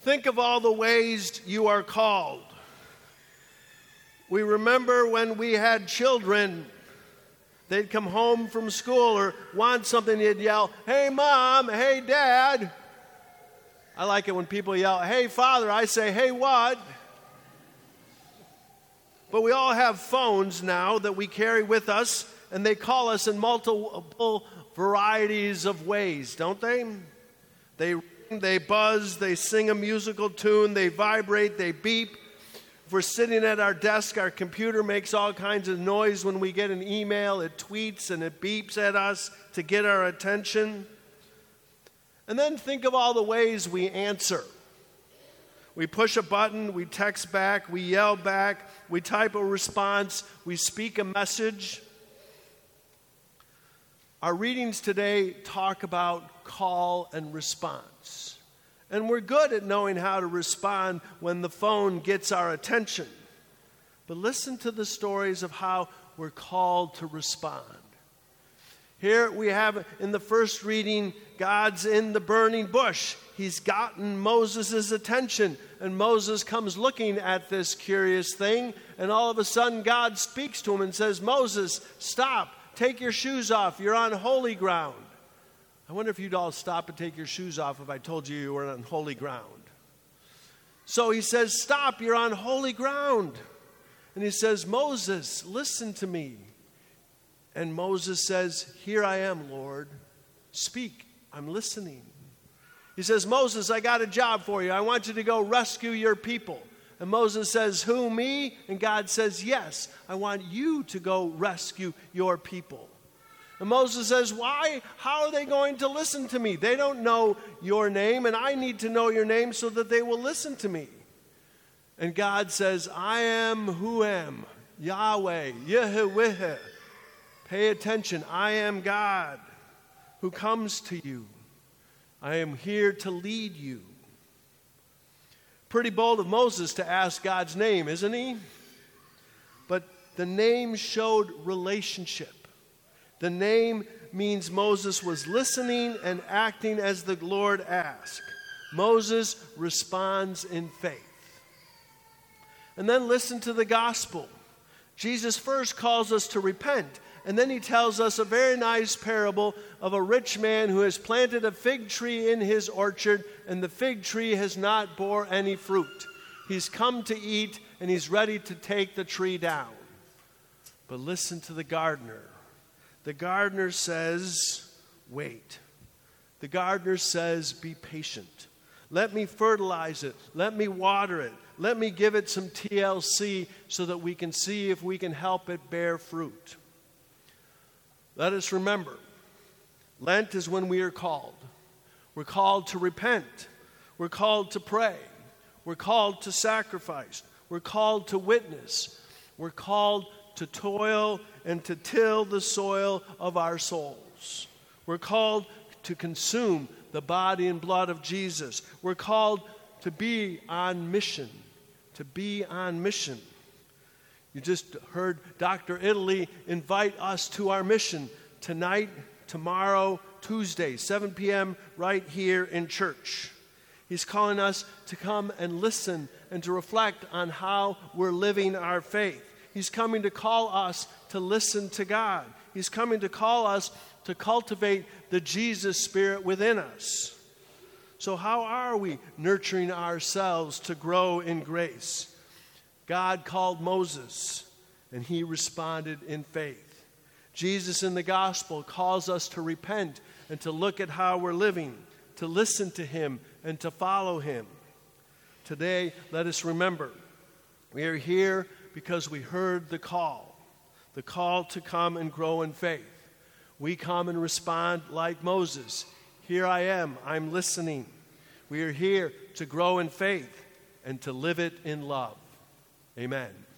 Think of all the ways you are called. We remember when we had children, they'd come home from school or want something, they'd yell, "Hey, Mom, hey, Dad." I like it when people yell, "Hey, Father." I say, "Hey, what?" But we all have phones now that we carry with us, and they call us in multiple varieties of ways, don't they? They ring, they buzz, they sing a musical tune, they vibrate, they beep. If we're sitting at our desk, our computer makes all kinds of noise when we get an email. It tweets and it beeps at us to get our attention. And then think of all the ways we answer. We push a button, we text back, we yell back, we type a response, we speak a message. Our readings today talk about call and response. And we're good at knowing how to respond when the phone gets our attention. But listen to the stories of how we're called to respond. Here we have in the first reading, God's in the burning bush. He's gotten Moses' attention, and Moses comes looking at this curious thing, and all of a sudden God speaks to him and says, "Moses, stop, take your shoes off, you're on holy ground." I wonder if you'd all stop and take your shoes off if I told you you were on holy ground. So he says, "Stop, you're on holy ground." And he says, "Moses, listen to me." And Moses says, "Here I am, Lord. Speak, I'm listening." He says, "Moses, I got a job for you. I want you to go rescue your people." And Moses says, "Who, me?" And God says, "Yes, I want you to go rescue your people." And Moses says, "Why? How are they going to listen to me? They don't know your name, and I need to know your name so that they will listen to me." And God says, "I am who am, Yahweh, Yehweh. Pay attention, I am God who comes to you. I am here to lead you." Pretty bold of Moses to ask God's name, isn't he? But the name showed relationship. The name means Moses was listening and acting as the Lord asked. Moses responds in faith. And then listen to the gospel. Jesus first calls us to repent, and then he tells us a very nice parable of a rich man who has planted a fig tree in his orchard, and the fig tree has not bore any fruit. He's come to eat, and he's ready to take the tree down. But listen to the gardener. The gardener says, "Wait." The gardener says, "Be patient. Let me fertilize it. Let me water it. Let me give it some TLC so that we can see if we can help it bear fruit." Let us remember, Lent is when we are called. We're called to repent. We're called to pray. We're called to sacrifice. We're called to witness. We're called to toil and to till the soil of our souls. We're called to consume the body and blood of Jesus. We're called to be on mission. To be on mission. You just heard Dr. Italy invite us to our mission tonight, tomorrow, Tuesday, 7 p.m. right here in church. He's calling us to come and listen and to reflect on how we're living our faith. He's coming to call us to listen to God. He's coming to call us to cultivate the Jesus spirit within us. So how are we nurturing ourselves to grow in grace? God called Moses, and he responded in faith. Jesus in the gospel calls us to repent and to look at how we're living, to listen to him and to follow him. Today, let us remember, we are here because we heard the call to come and grow in faith. We come and respond like Moses. "Here I am, I'm listening." We are here to grow in faith and to live it in love. Amen.